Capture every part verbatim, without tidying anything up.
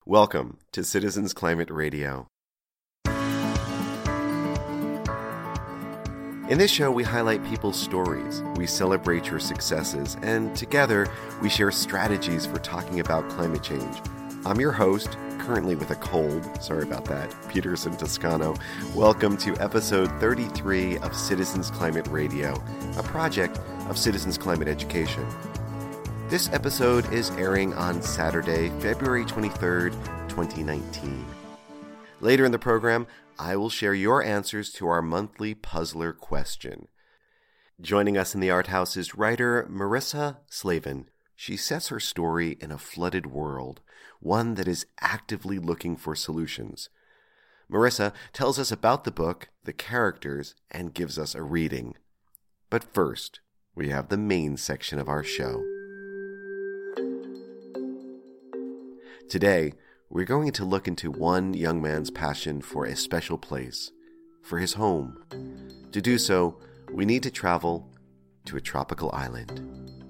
Welcome to Citizens Climate Radio. In this show, we highlight people's stories, we celebrate your successes, and together we share strategies for talking about climate change. I'm your host, currently with a cold, sorry about that, Peterson Toscano. Welcome to episode thirty-three of Citizens Climate Radio, a project of Citizens Climate Education. This episode is airing on Saturday, February twenty-third, twenty nineteen. Later in the program, I will share your answers to our monthly puzzler question. Joining us in the art house is writer Marissa Slavin. She sets her story in a flooded world, one that is actively looking for solutions. Marissa tells us about the book, the characters, and gives us a reading. But first, we have the main section of our show. Today, we're going to look into one young man's passion for a special place, for his home. To do so, we need to travel to a tropical island.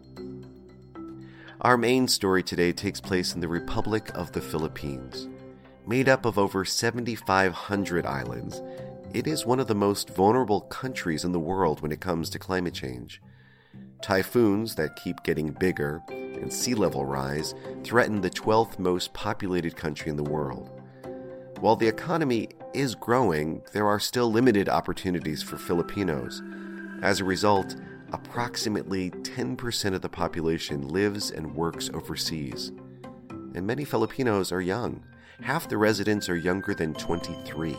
Our main story today takes place in the Republic of the Philippines. Made up of over seventy-five hundred islands, it is one of the most vulnerable countries in the world when it comes to climate change. Typhoons that keep getting bigger and sea level rise threaten the twelfth most populated country in the world. While the economy is growing, there are still limited opportunities for Filipinos. As a result, approximately ten percent of the population lives and works overseas. And many Filipinos are young. Half the residents are younger than twenty-three.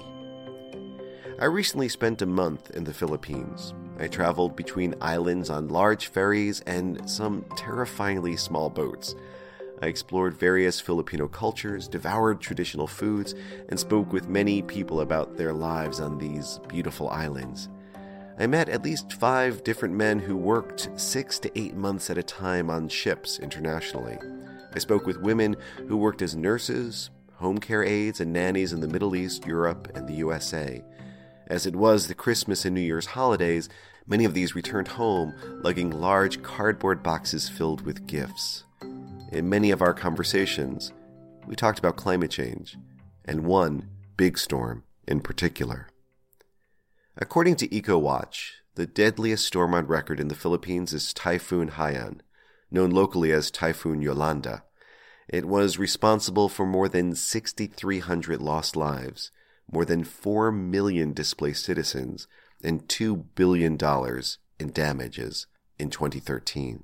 I recently spent a month in the Philippines. I traveled between islands on large ferries and some terrifyingly small boats. I explored various Filipino cultures, devoured traditional foods, and spoke with many people about their lives on these beautiful islands. I met at least five different men who worked six to eight months at a time on ships internationally. I spoke with women who worked as nurses, home care aides, and nannies in the Middle East, Europe, and the U S A. As it was the Christmas and New Year's holidays, many of these returned home lugging large cardboard boxes filled with gifts. In many of our conversations, we talked about climate change, and one big storm in particular. According to EcoWatch, the deadliest storm on record in the Philippines is Typhoon Haiyan, known locally as Typhoon Yolanda. It was responsible for more than six thousand three hundred lost lives, more than four million displaced citizens, and two billion dollars in damages in twenty thirteen.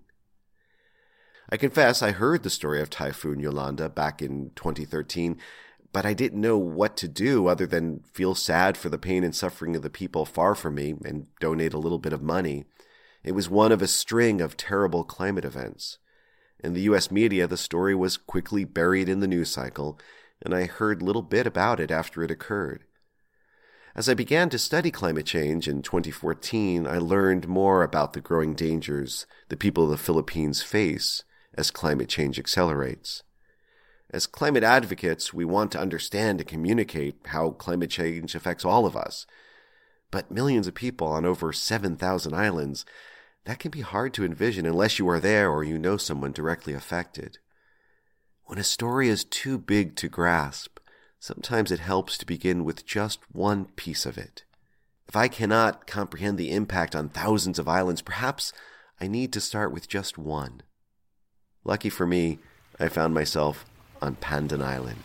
I confess I heard the story of Typhoon Yolanda back in twenty thirteen, but I didn't know what to do other than feel sad for the pain and suffering of the people far from me and donate a little bit of money. It was one of a string of terrible climate events. In the U S media, the story was quickly buried in the news cycle, and I heard little bit about it after it occurred. As I began to study climate change in twenty fourteen, I learned more about the growing dangers the people of the Philippines face as climate change accelerates. As climate advocates, we want to understand and communicate how climate change affects all of us. But millions of people on over seven thousand islands, that can be hard to envision unless you are there or you know someone directly affected. When a story is too big to grasp, sometimes it helps to begin with just one piece of it. If I cannot comprehend the impact on thousands of islands, perhaps I need to start with just one. Lucky for me, I found myself on Pandan Island.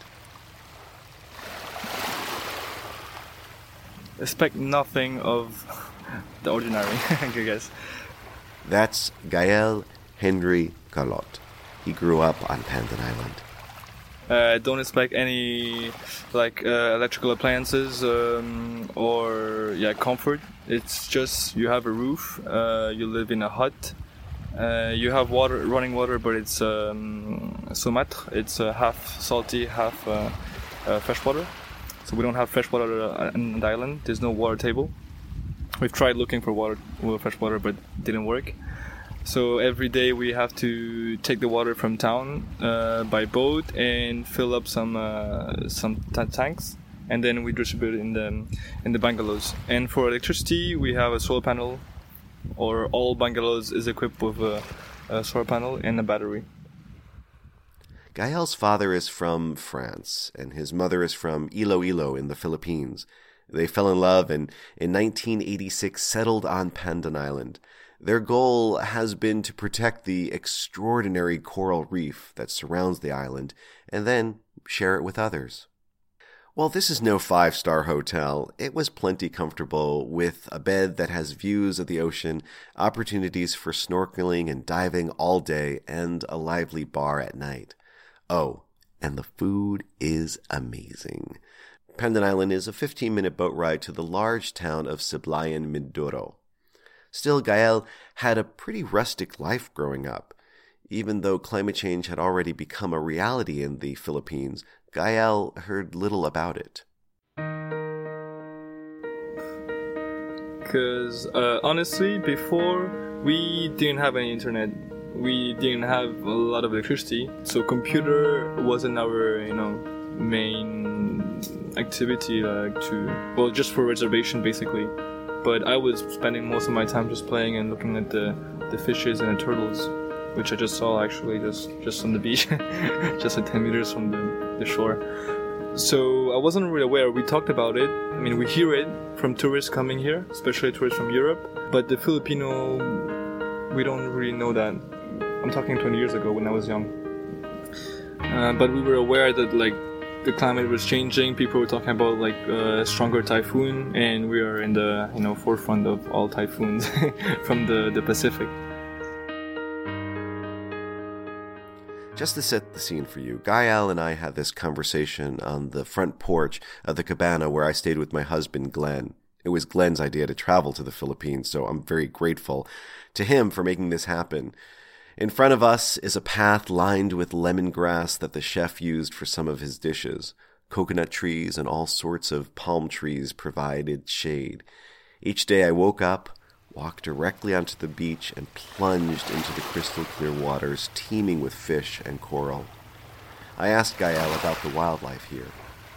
Expect nothing of the ordinary, I guess. That's Gael Henry Calot. He grew up on Pandan Island. Uh, don't expect any like uh, electrical appliances um, or yeah comfort. It's just you have a roof, uh, you live in a hut, uh, you have water, running water, but it's um, saumâtre. It's uh, half salty, half uh, uh, fresh water. So we don't have fresh water on the island. There's no water table. We've tried looking for water, fresh water, but it didn't work. So every day we have to take the water from town uh, by boat and fill up some uh, some t- tanks, and then we distribute it in the in the bungalows. And for electricity, we have a solar panel, or all bungalows is equipped with a, a solar panel and a battery. Gael's father is from France, and his mother is from Iloilo in the Philippines. They fell in love and in nineteen eighty-six settled on Pandan Island. Their goal has been to protect the extraordinary coral reef that surrounds the island and then share it with others. While this is no five-star hotel, it was plenty comfortable with a bed that has views of the ocean, opportunities for snorkeling and diving all day, and a lively bar at night. Oh, and the food is amazing. Pandan Island is a fifteen-minute boat ride to the large town of Sablayan, Mindoro. Still, Gael had a pretty rustic life growing up. Even though climate change had already become a reality in the Philippines, Gael heard little about it. Because uh, honestly, before we didn't have any internet, we didn't have a lot of electricity, so computer wasn't our, you know, main activity like to well, just for reservation basically. But I was spending most of my time just playing and looking at the the fishes and the turtles, which I just saw actually just just on the beach, just at ten meters from the, the shore. So I wasn't really aware. We talked about it. I mean, we hear it from tourists coming here, especially tourists from Europe. But the Filipino, we don't really know that. I'm talking twenty years ago when I was young. Uh, but we were aware that like the climate was changing. People were talking about like a uh, stronger typhoon, and we are in the you know forefront of all typhoons from the, the Pacific. Just to set the scene for you, Gael and I had this conversation on the front porch of the cabana where I stayed with my husband, Glenn. It was Glenn's idea to travel to the Philippines, so I'm very grateful to him for making this happen. In front of us is a path lined with lemongrass that the chef used for some of his dishes. Coconut trees and all sorts of palm trees provided shade. Each day I woke up, walked directly onto the beach, and plunged into the crystal clear waters teeming with fish and coral. I asked Gael about the wildlife here.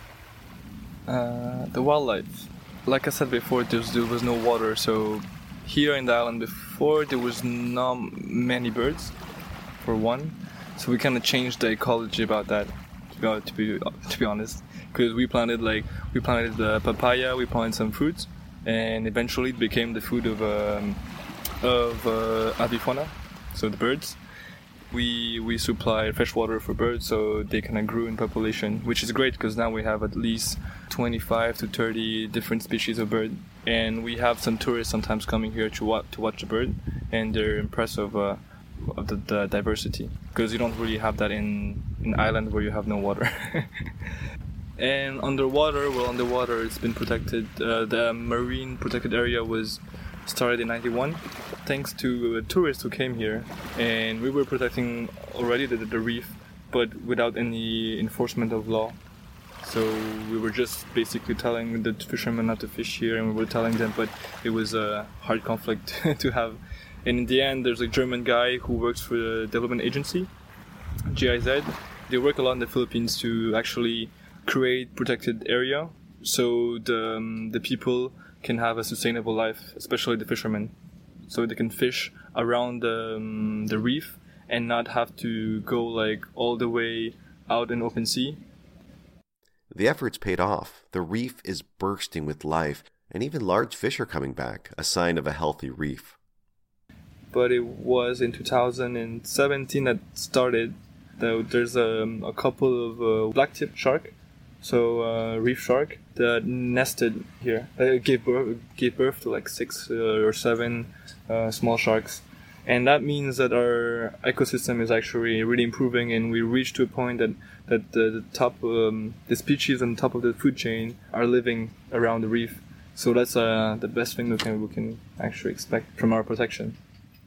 Uh, the wildlife. Like I said before, there was, there was no water, so here in the island before there was not many birds, for one. So we kind of changed the ecology about that, to be to be, to be honest. Because we planted like we planted the papaya, we planted some fruits, and eventually it became the food of um, of uh, avifauna, so the birds. We we supplied fresh water for birds, so they kind of grew in population, which is great because now we have at least twenty-five to thirty different species of bird, and we have some tourists sometimes coming here to watch to watch the bird, and they're impressed of uh, of the, the diversity because you don't really have that in in island where you have no water. And underwater, well, underwater it's been protected. Uh, the marine protected area was started in ninety-one thanks to uh, tourists who came here, and we were protecting already the, the reef but without any enforcement of law. So we were just basically telling the fishermen not to fish here, and we were telling them, but it was a hard conflict to have. And in the end there's a German guy who works for the development agency, G I Z. They work a lot in the Philippines to actually create protected area so the um, the people can have a sustainable life, especially the fishermen, so they can fish around the, um, the reef and not have to go like all the way out in open sea. The efforts paid off. The reef is bursting with life, and even large fish are coming back, a sign of a healthy reef. But it was in two thousand seventeen that started. There's a, a couple of uh, black-tip shark, so uh, reef shark, that nested here. It gave birth, gave birth to like six uh, or seven uh, small sharks. And that means that our ecosystem is actually really improving, and we reached to a point that, that the, the top, um, the species on top of the food chain are living around the reef. So that's uh, the best thing we can, we can actually expect from our protection.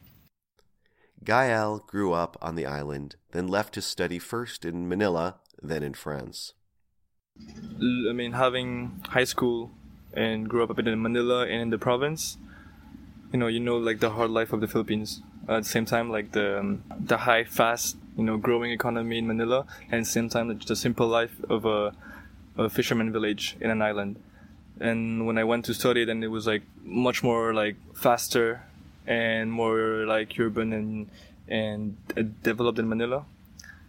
Gael grew up on the island, then left to study first in Manila, then in France. I mean, having high school and grew up a bit in Manila and in the province, you know, you know, like the hard life of the Philippines. Uh, at the same time, like the um, the high, fast, you know, growing economy in Manila, and at the same time, the simple life of a, a fisherman village in an island. And when I went to study, then it was like much more like faster and more like urban and and uh, developed in Manila.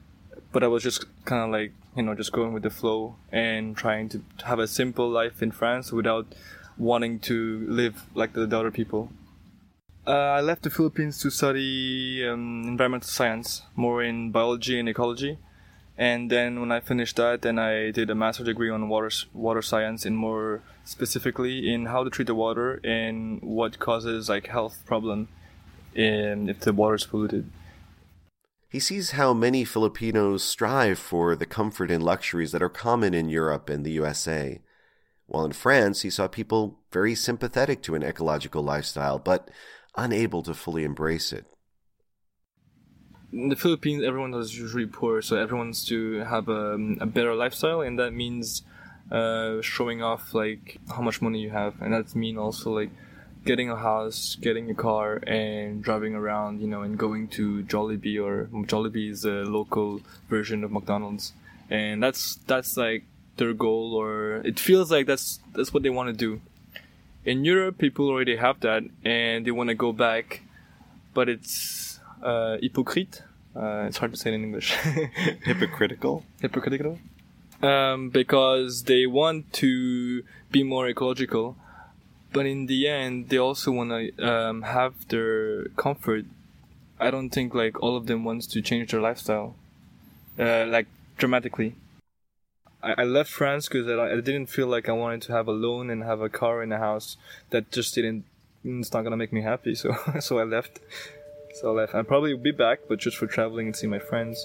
but I was just kind of like, you know, just going with the flow and trying to have a simple life in France without wanting to live like the, the other people. Uh, I left the Philippines to study um, environmental science, more in biology and ecology. And then when I finished that, then I did a master's degree on water water science, and more specifically in how to treat the water and what causes like health problem in if the water is polluted. He sees how many Filipinos strive for the comfort and luxuries that are common in Europe and the U S A. While in France, he saw people very sympathetic to an ecological lifestyle, but unable to fully embrace it. In the Philippines, everyone is usually poor, so everyone wants to have a, a better lifestyle, and that means uh, showing off like how much money you have, and that means also like getting a house, getting a car, and driving around, you know, and going to Jollibee, or Jollibee is a local version of McDonald's, and that's that's like their goal, or it feels like that's that's what they want to do. In Europe, people already have that, and they want to go back, but it's uh, hypocrite. Uh, it's hard to say it in English. Hypocritical? Hypocritical. Um, because they want to be more ecological, but in the end, they also want to um, have their comfort. I don't think like all of them wants to change their lifestyle, uh, like dramatically. I left France because I didn't feel like I wanted to have a loan and have a car and a house. That just didn't, it's not going to make me happy. So so I left. So I left. I'll probably be back, but just for traveling and see my friends.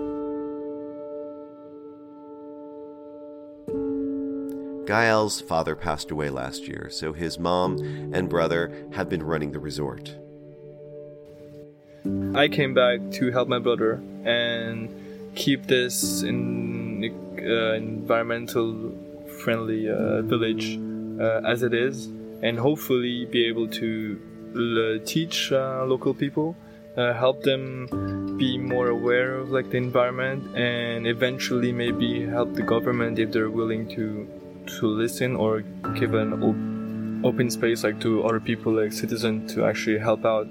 Gael's father passed away last year, so his mom and brother have been running the resort. I came back to help my brother and keep this in uh, environmental friendly uh, village uh, as it is, and hopefully be able to uh, teach uh, local people, uh, help them be more aware of like the environment, and eventually maybe help the government if they're willing to to listen, or give an op- open space like to other people like citizens to actually help out.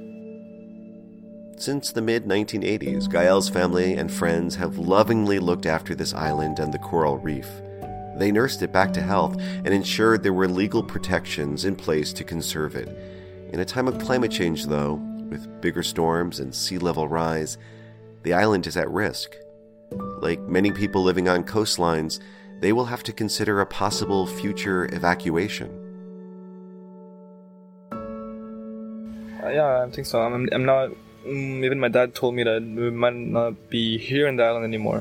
Since the mid nineteen eighties, Gael's family and friends have lovingly looked after this island and the coral reef. They nursed it back to health and ensured there were legal protections in place to conserve it. In a time of climate change, though, with bigger storms and sea level rise, the island is at risk. Like many people living on coastlines, they will have to consider a possible future evacuation. Uh, yeah, I think so. I'm, I'm not... Even my dad told me that we might not be here in the island anymore.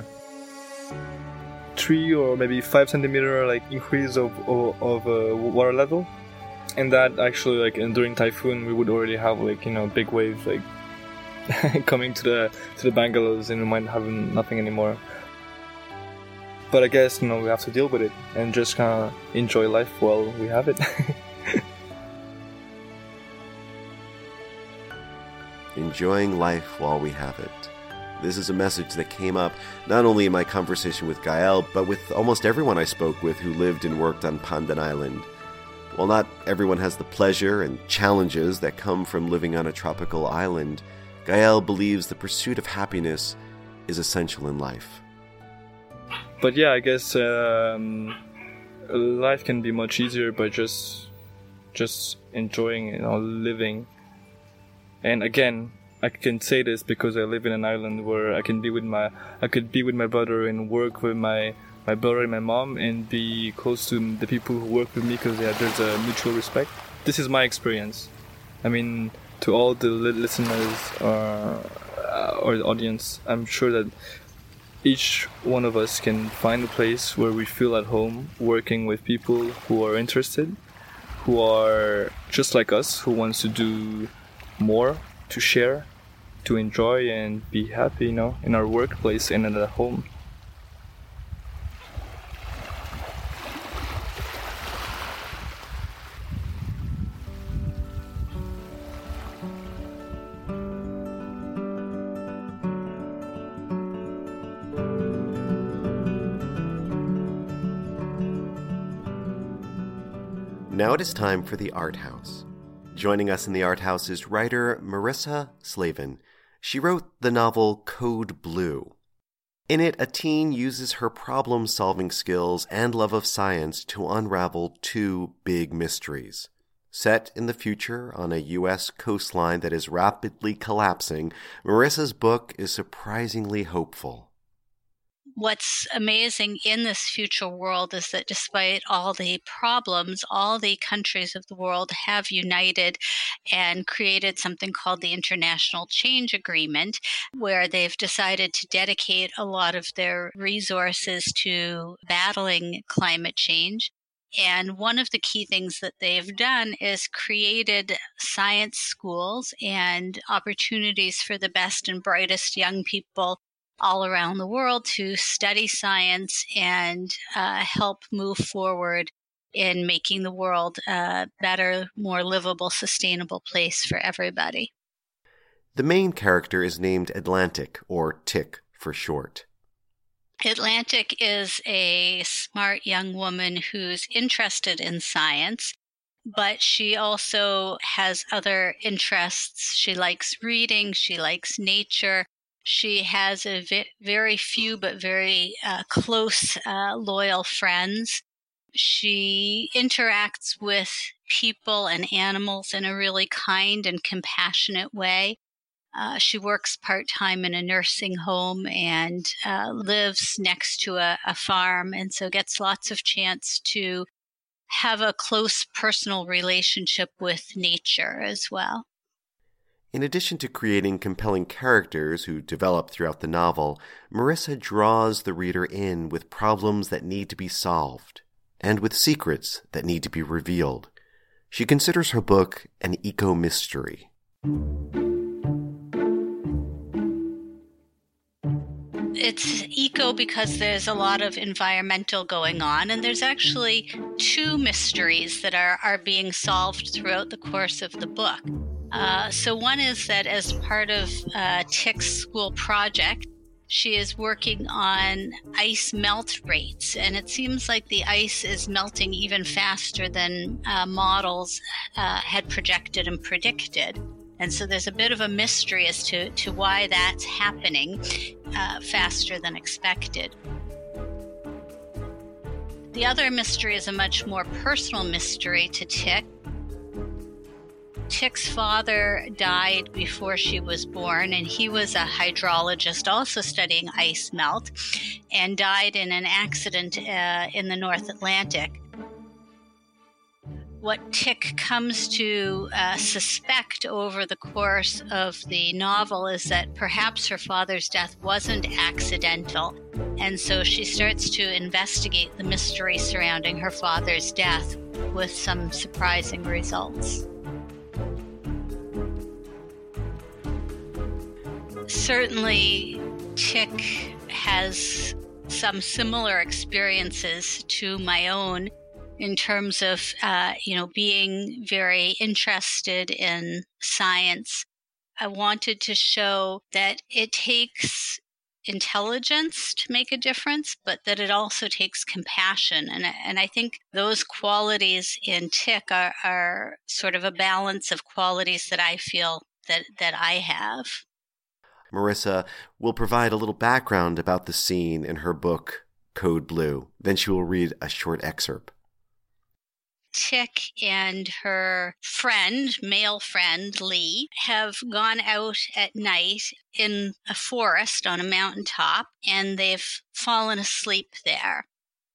Three or maybe five centimeter like increase of of, of uh, water level, and that actually like during typhoon we would already have like you know big waves like coming to the to the bungalows, and we might have nothing anymore. But I guess you know we have to deal with it and just kind of enjoy life while we have it. Enjoying life while we have it. This is a message that came up not only in my conversation with Gael, but with almost everyone I spoke with who lived and worked on Pandan Island. While not everyone has the pleasure and challenges that come from living on a tropical island, Gael believes the pursuit of happiness is essential in life. But yeah, I guess um, life can be much easier by just just enjoying, you know, living. And again, I can say this because I live in an island where I can be with my, I could be with my brother and work with my, my brother and my mom, and be close to the people who work with me because yeah, there's a mutual respect. This is my experience. I mean, to all the li- listeners uh, or the audience, I'm sure that each one of us can find a place where we feel at home, working with people who are interested, who are just like us, who wants to do more, to share, to enjoy and be happy, you know, in our workplace and at home. Now it is time for the Art House. Joining us in the Art House is writer Marissa Slavin. She wrote the novel Code Blue. In it, a teen uses her problem-solving skills and love of science to unravel two big mysteries. Set in the future on a U S coastline that is rapidly collapsing, Marissa's book is surprisingly hopeful. What's amazing in this future world is that despite all the problems, all the countries of the world have united and created something called the International Change Agreement, where they've decided to dedicate a lot of their resources to battling climate change. And one of the key things that they've done is created science schools and opportunities for the best and brightest young people all around the world to study science and uh, help move forward in making the world a better, more livable, sustainable place for everybody. The main character is named Atlantic, or Tick for short. Atlantic is a smart young woman who's interested in science, but she also has other interests. She likes reading, she likes nature. She has a vi- very few but very uh, close, uh, loyal friends. She interacts with people and animals in a really kind and compassionate way. Uh, she works part-time in a nursing home and uh, lives next to a, a farm, and so gets lots of chance to have a close personal relationship with nature as well. In addition to creating compelling characters who develop throughout the novel, Marissa draws the reader in with problems that need to be solved, and with secrets that need to be revealed. She considers her book an eco-mystery. It's eco because there's a lot of environmental going on, and there's actually two mysteries that are, are being solved throughout the course of the book. Uh, so one is that as part of uh, Tick's school project, she is working on ice melt rates, and it seems like the ice is melting even faster than uh, models uh, had projected and predicted. And so there's a bit of a mystery as to, to why that's happening uh, faster than expected. The other mystery is a much more personal mystery to Tick. Tick's father died before she was born, and he was a hydrologist also studying ice melt, and died in an accident uh, in the North Atlantic. What Tick comes to uh, suspect over the course of the novel is that perhaps her father's death wasn't accidental, and so she starts to investigate the mystery surrounding her father's death with some surprising results. Certainly, Tick has some similar experiences to my own in terms of, uh, you know, being very interested in science. I wanted to show that it takes intelligence to make a difference, but that it also takes compassion. And, and I think those qualities in Tick are, are sort of a balance of qualities that I feel that, that I have. Marissa will provide a little background about the scene in her book, Code Blue. Then she will read a short excerpt. Tick and her friend, male friend, Lee, have gone out at night in a forest on a mountaintop, and they've fallen asleep there.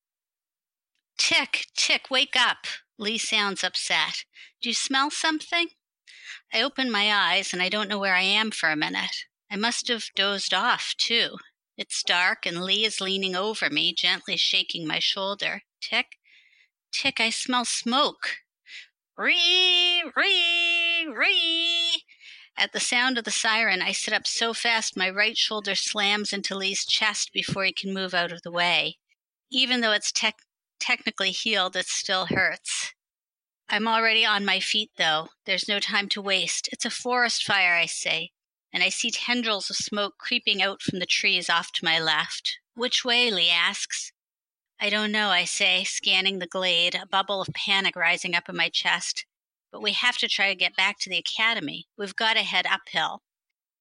Tick, Tick, wake up. Lee sounds upset. Do you smell something? I open my eyes, and I don't know where I am for a minute. I must have dozed off, too. It's dark, and Lee is leaning over me, gently shaking my shoulder. Tick, Tick, I smell smoke. Ree, ree, ree. At the sound of the siren, I sit up so fast my right shoulder slams into Lee's chest before he can move out of the way. Even though it's te- technically healed, it still hurts. I'm already on my feet, though. There's no time to waste. It's a forest fire, I say, and I see tendrils of smoke creeping out from the trees off to my left. Which way? Lee asks. I don't know, I say, scanning the glade, a bubble of panic rising up in my chest. But we have to try to get back to the academy. We've got to head uphill.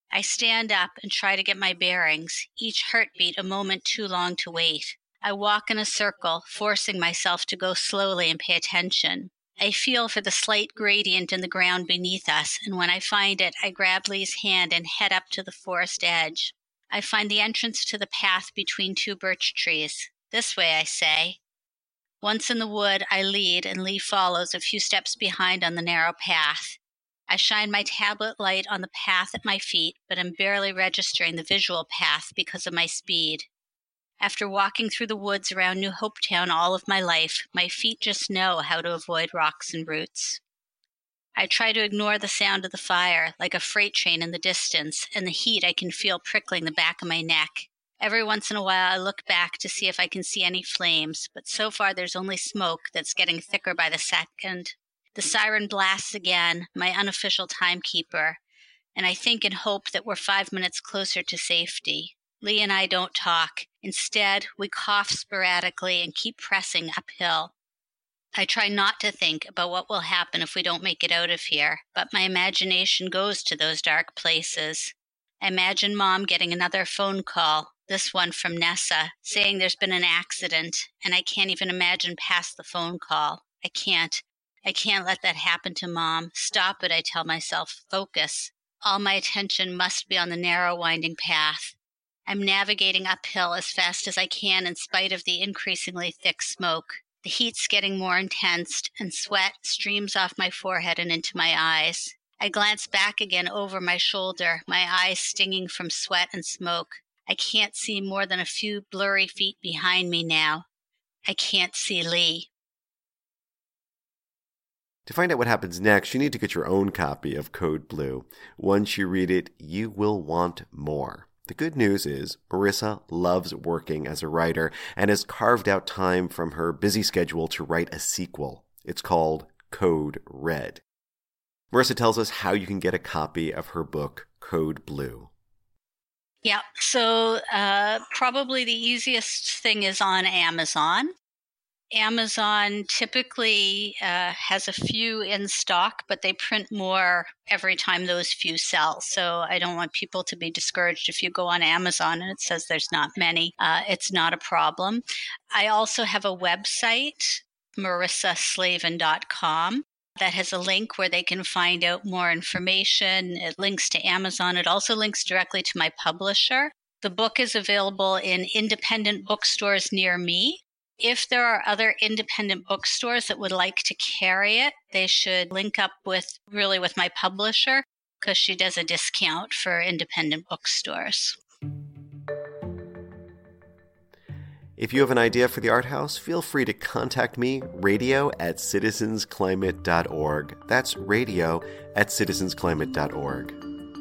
I stand up and try to get my bearings, each heartbeat a moment too long to wait. I walk in a circle, forcing myself to go slowly and pay attention. I feel for the slight gradient in the ground beneath us, and when I find it, I grab Lee's hand and head up to the forest edge. I find the entrance to the path between two birch trees. This way, I say. Once in the wood, I lead, and Lee follows a few steps behind on the narrow path. I shine my tablet light on the path at my feet, but am barely registering the visual path because of my speed. After walking through the woods around New Hopetown all of my life, my feet just know how to avoid rocks and roots. I try to ignore the sound of the fire, like a freight train in the distance, and the heat I can feel prickling the back of my neck. Every once in a while I look back to see if I can see any flames, but so far there's only smoke that's getting thicker by the second. The siren blasts again, my unofficial timekeeper, and I think and hope that we're five minutes closer to safety. Lee and I don't talk. Instead, we cough sporadically and keep pressing uphill. I try not to think about what will happen if we don't make it out of here, but my imagination goes to those dark places. I imagine Mom getting another phone call, this one from Nessa, saying there's been an accident, and I can't even imagine past the phone call. I can't. I can't let that happen to Mom. Stop it, I tell myself. Focus. All my attention must be on the narrow, winding path. I'm navigating uphill as fast as I can in spite of the increasingly thick smoke. The heat's getting more intense, and sweat streams off my forehead and into my eyes. I glance back again over my shoulder, my eyes stinging from sweat and smoke. I can't see more than a few blurry feet behind me now. I can't see Lee. To find out what happens next, you need to get your own copy of Code Blue. Once you read it, you will want more. The good news is Marissa loves working as a writer and has carved out time from her busy schedule to write a sequel. It's called Code Red. Marissa tells us how you can get a copy of her book, Code Blue. Yeah, so uh, probably the easiest thing is on Amazon. Amazon typically uh, has a few in stock, but they print more every time those few sell. So I don't want people to be discouraged if you go on Amazon and it says there's not many. Uh, it's not a problem. I also have a website, marissa slavin dot com, that has a link where they can find out more information. It links to Amazon. It also links directly to my publisher. The book is available in independent bookstores near me. If there are other independent bookstores that would like to carry it, they should link up with really with my publisher because she does a discount for independent bookstores. If you have an idea for the Art House, feel free to contact me, radio at citizens climate dot org. That's radio at citizens climate dot org.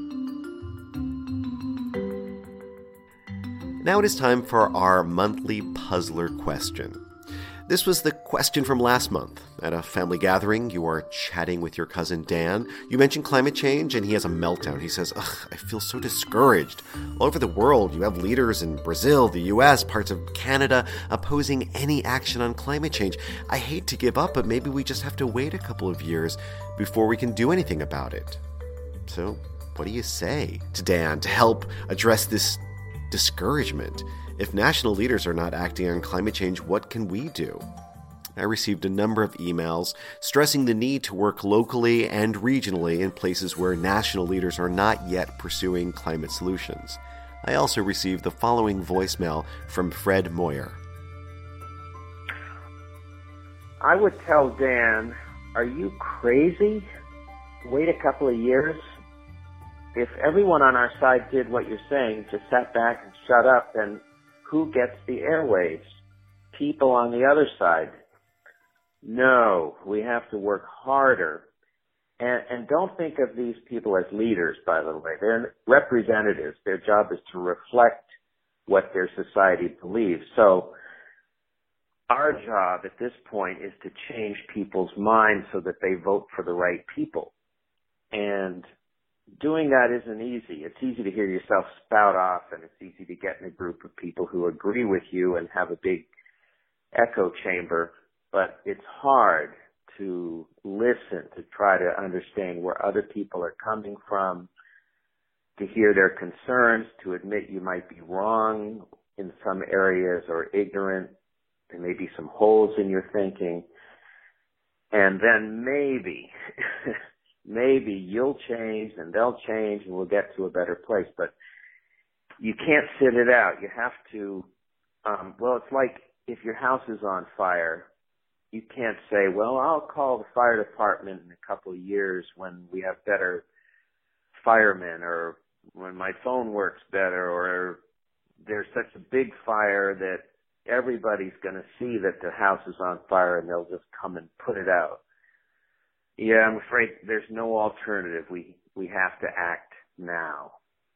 Now it is time for our monthly puzzler question. This was the question from last month. At a family gathering, you are chatting with your cousin Dan. You mention climate change, and he has a meltdown. He says, ugh, I feel so discouraged. All over the world, you have leaders in Brazil, the U S, parts of Canada, opposing any action on climate change. I hate to give up, but maybe we just have to wait a couple of years before we can do anything about it. So, what do you say to Dan to help address this discouragement? If national leaders are not acting on climate change, what can we do? I received a number of emails stressing the need to work locally and regionally in places where national leaders are not yet pursuing climate solutions. I also received the following voicemail from Fred Moyer. I would tell Dan, are you crazy? Wait a couple of years? If everyone on our side did what you're saying, just sat back and shut up, then who gets the airwaves? People on the other side. No, we have to work harder. And, and don't think of these people as leaders, by the way. They're representatives. Their job is to reflect what their society believes. So our job at this point is to change people's minds so that they vote for the right people. And doing that isn't easy. It's easy to hear yourself spout off, and it's easy to get in a group of people who agree with you and have a big echo chamber, but it's hard to listen, to try to understand where other people are coming from, to hear their concerns, to admit you might be wrong in some areas or ignorant. There may be some holes in your thinking. And then maybe, maybe you'll change and they'll change and we'll get to a better place. But you can't sit it out. You have to, um, well, it's like if your house is on fire, you can't say, well, I'll call the fire department in a couple of years when we have better firemen, or when my phone works better, or there's such a big fire that everybody's going to see that the house is on fire and they'll just come and put it out. Yeah, I'm afraid there's no alternative. We we have to act now.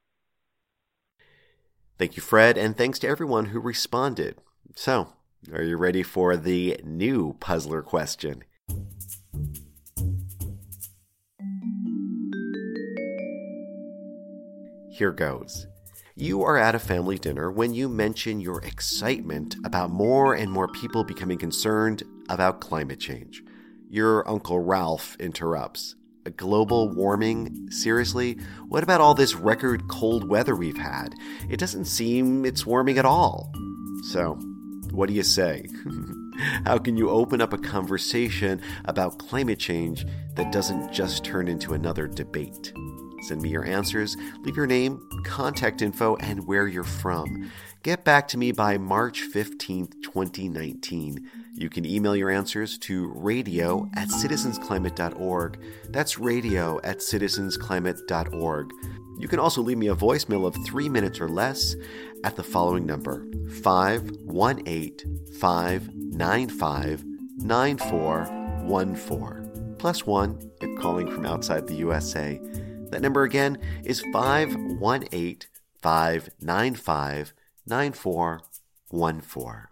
Thank you, Fred, and thanks to everyone who responded. So, are you ready for the new puzzler question? Here goes. You are at a family dinner when you mention your excitement about more and more people becoming concerned about climate change. Your Uncle Ralph interrupts. A global warming? Seriously? What about all this record cold weather we've had? It doesn't seem it's warming at all. So, what do you say? How can you open up a conversation about climate change that doesn't just turn into another debate? Send me your answers, leave your name, contact info, and where you're from. Get back to me by March fifteenth, twenty nineteen. You can email your answers to radio at citizens climate dot org. That's radio at citizens climate dot org. You can also leave me a voicemail of three minutes or less at the following number, five one eight, five nine five, nine four one four. Plus one if calling from outside the U S A. That number again is five one eight, five nine five, nine four one four.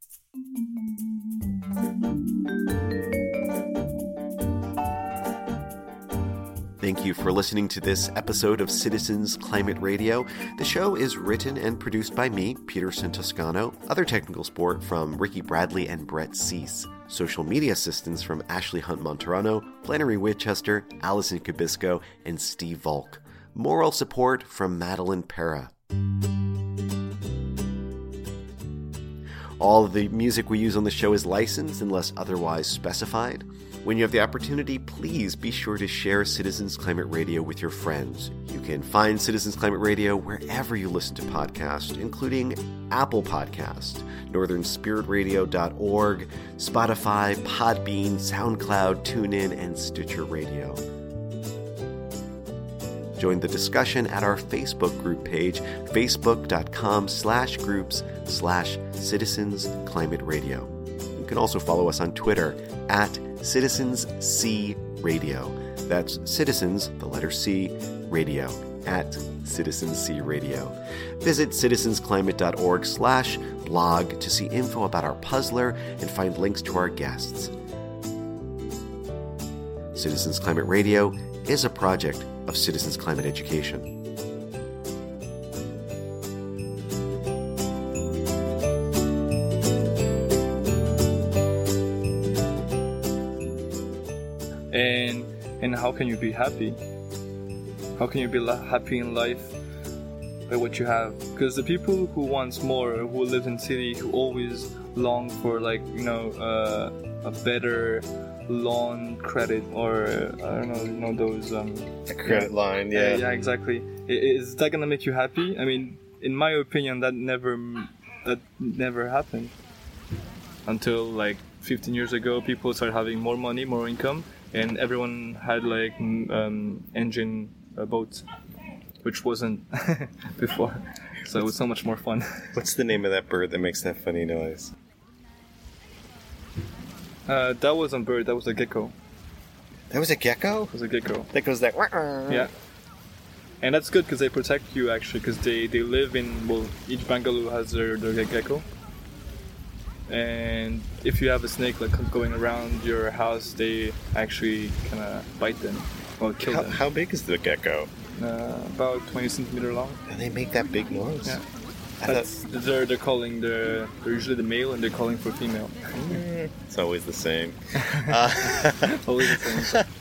Thank you for listening to this episode of Citizens Climate Radio. The show is written and produced by me, Peter Santoscano. Other technical support from Ricky Bradley and Brett Cease. Social media assistance from Ashley Hunt Monterano, Flannery Winchester, Allison Kubisco, and Steve Volk. Moral support from Madeline Pera. All of the music we use on the show is licensed unless otherwise specified. When you have the opportunity, please be sure to share Citizens Climate Radio with your friends. You can find Citizens Climate Radio wherever you listen to podcasts, including Apple Podcasts, northern spirit radio dot org, Spotify, Podbean, SoundCloud, TuneIn, and Stitcher Radio. Join the discussion at our Facebook group page, facebook.com slash groups slash Citizens Climate Radio. You can also follow us on Twitter at Citizens C Radio. That's Citizens, the letter C, Radio, at Citizens C Radio. Visit citizensclimate.org slash blog to see info about our puzzler and find links to our guests. Citizens Climate Radio is a project of Citizens Climate Education. And and how can you be happy? How can you be happy in life by what you have? Because the people who want more, who live in city, who always long for, like, you know, uh, a better loan credit, or uh, I don't know, you know those um, a credit yeah, line, yeah, uh, yeah, exactly. Is that gonna make you happy? I mean, in my opinion, that never that never happened until like fifteen years ago. People started having more money, more income. And everyone had like um, engine uh, boats, which wasn't before. So it was so much more fun. What's the name of that bird that makes that funny noise? Uh, that wasn't a bird, that was a gecko. That was a gecko? It was a gecko. That goes that... Yeah. And that's good because they protect you, actually, because they, they live in... Well, each bungalow has their, their gecko. And if you have a snake like going around your house, they actually kind of bite them or kill how, them. How big is the gecko? Uh, about twenty centimeter long. And they make that big noise? Yeah. That's, thought... they're, they're calling the... They're usually the male and they're calling for female. It's always the same. uh, Always the same.